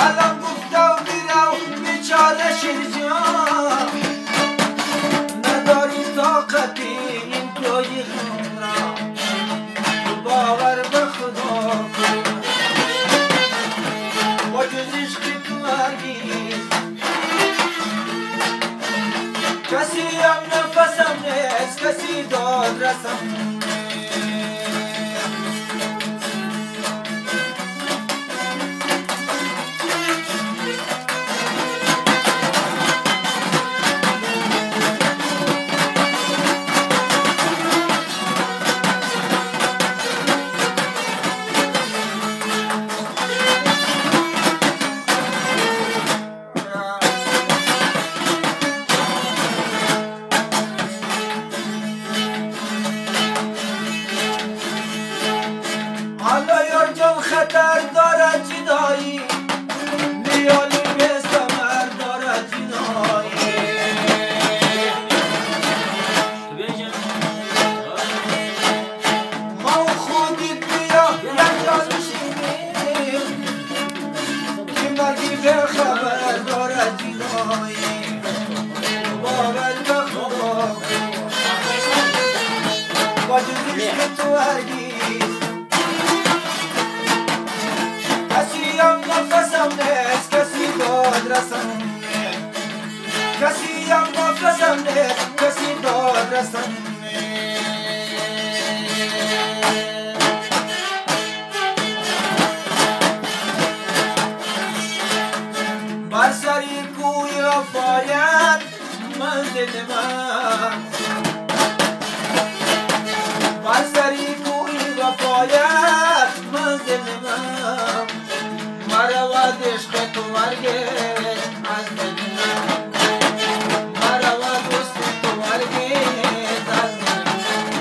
الان گفته و میرم بیچاره شیرجان نداری طاقتی این توی خون را باور به خدا کن با جز عشقی تو هرگیز کسی هم نفسم نیست کسی داد رسم حالا یار جان خطر دارد جدایی لیالی به سمر دارد جدایی ما و خودت بیا یک جان شیرین که مرگی به خبر دارد جدایی باور به خدا با جز عشق تو هرگیز کسی هم نفسم نیست کسی داد رسم کسی هم نفسم نیست کسی داد رسم بر سری کوی وفایت منزل من بر سری کوی وفایت منزل من مرود عشق تو مرگت از دل من مرود دوست تو مرگت از دل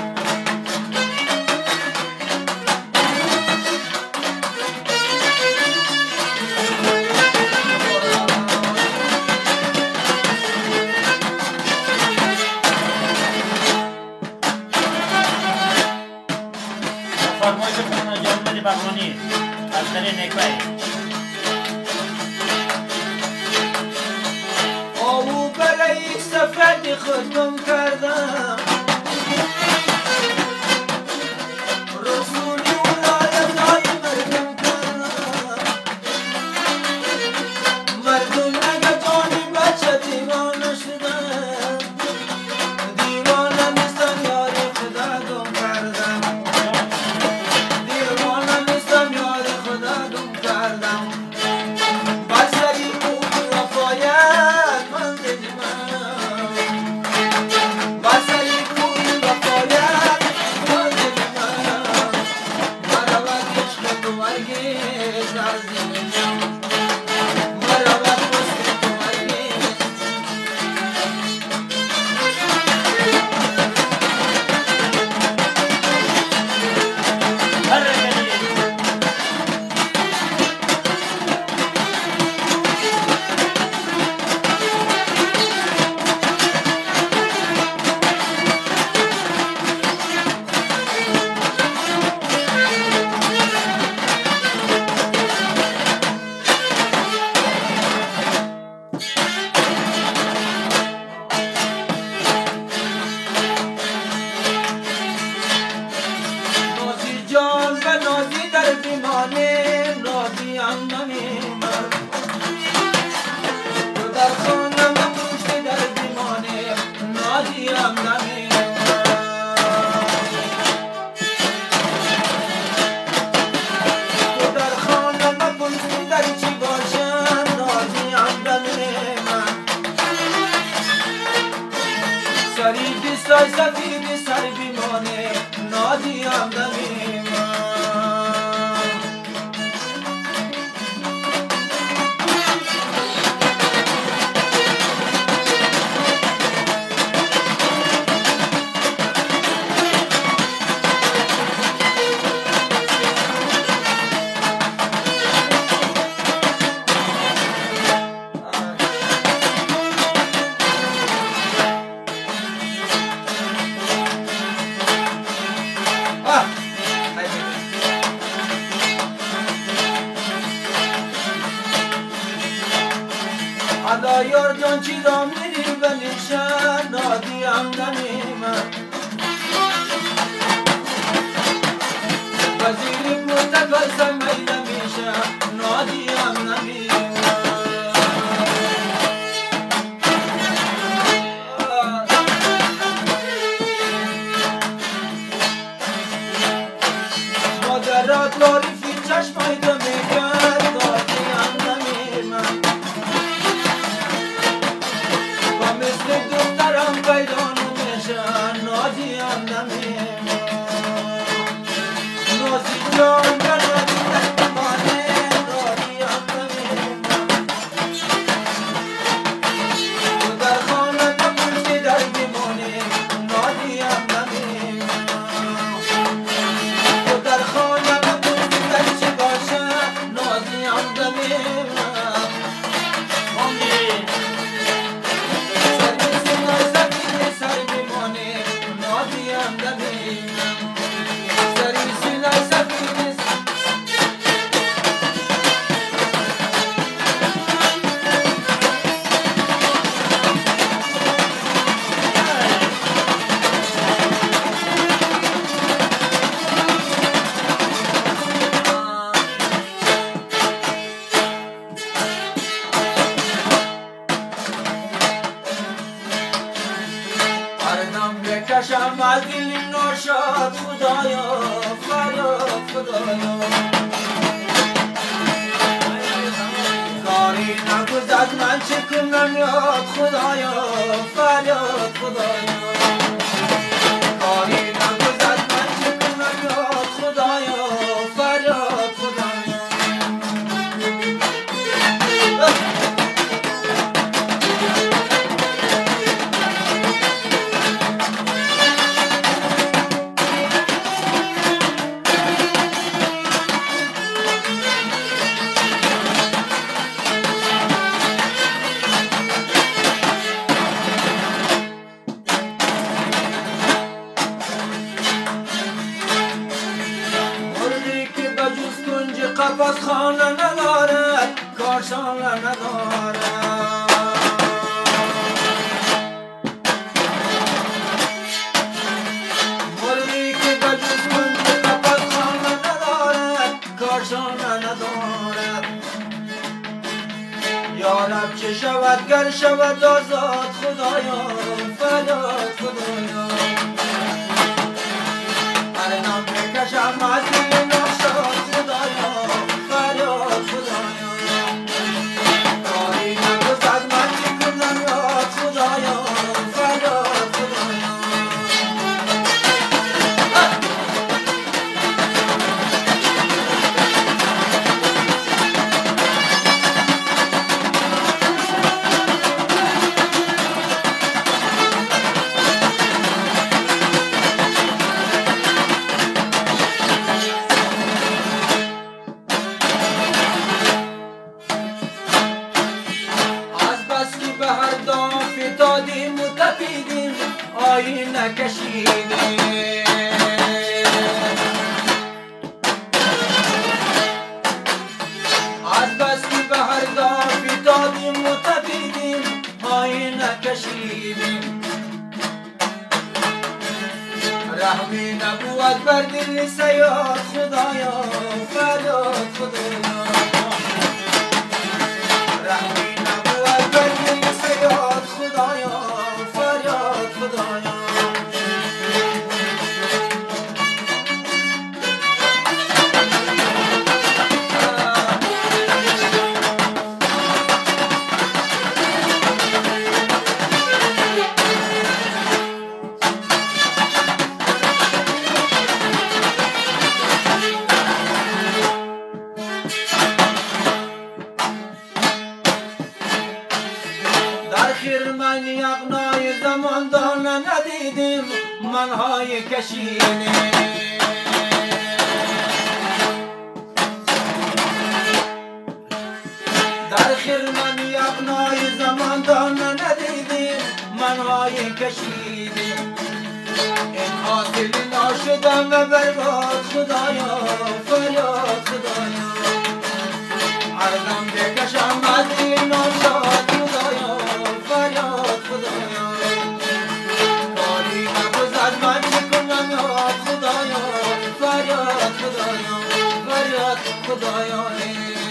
فرمایش خانم جان بغلانی از دل نکبه آبو برای سفر خودم کردم رسولی ولایت های مردم کردم مردم اگه جانی بچه دیوانه شدن دیوانه نیستن یاری خدا گم کردم دیوانه نیستن یاری خدا گم کردم بر سری کوی وفایت منزل من بر سری کوی وفایت منزل من مرود عشق تو مرگز از دل من مرود دوست تو مرگز هر رگلی نازی جان و نازی در بیمانه نازی هم نمیمد تو در خانم پشت در بیمانه نازی هم نمیمد تو در خانم پشت در چی باشن نازی هم نمیمد سری بیستای سفیدی سر بیمانه نازی هم نمیمد یار جان چی را میری به نشان نادیم نمیمن وزیری متفلسم میده میشه نادیم نمیمن مادرات لاری فی چشمای دمیگر نادیم نمیمن و مثل دخترم پیدا نمیشن نادیم نمیمن نازی جان بردی نمیمانه نادیم نمیمن تو در خانه نپرسی در میمانی نادیم نمیمن تو در خانه نپرسی در چی باشه نادیم نمیمن بکشم از دل ناشاد خدایا فریاد خدایا کاری نگذشت من چه کنم یاد خدایا فریاد خدایا کاری نگذشت من چه کنم یاد خدایا فریاد خدایا قفص خانه ندارد کاشانه ندارد مرغی که بجز کنج قفص خانه ندارد کاشانه ندارد یارب چه شود گر شود آزاد خدایا فریاد خدایا هر نام بکشم از دل ناشاد خدایا فریاد خدایا کاری نگذشت من چه کنم یاد خدایا فریاد خدایا فتادیم و تپیدیم آینه کشیدیم از بس که به هر گاه فتادیم و تپیدیم آینه کشیدیم رحمی نبود بر دل سیاد خدایا فریاد خدایا رحمی نبود بر دل سیاد خدایا فریاد خدایا من یغنای زمان دانه ندیدیم منهای کشیدیم در خرمن یغنای زمان دانه ندیدیم منهای کشیدیم این حاصل ناشدم و برباد خدایا فریاد خدایا هر دم بکشم از این ناشاد خدایا خدایانه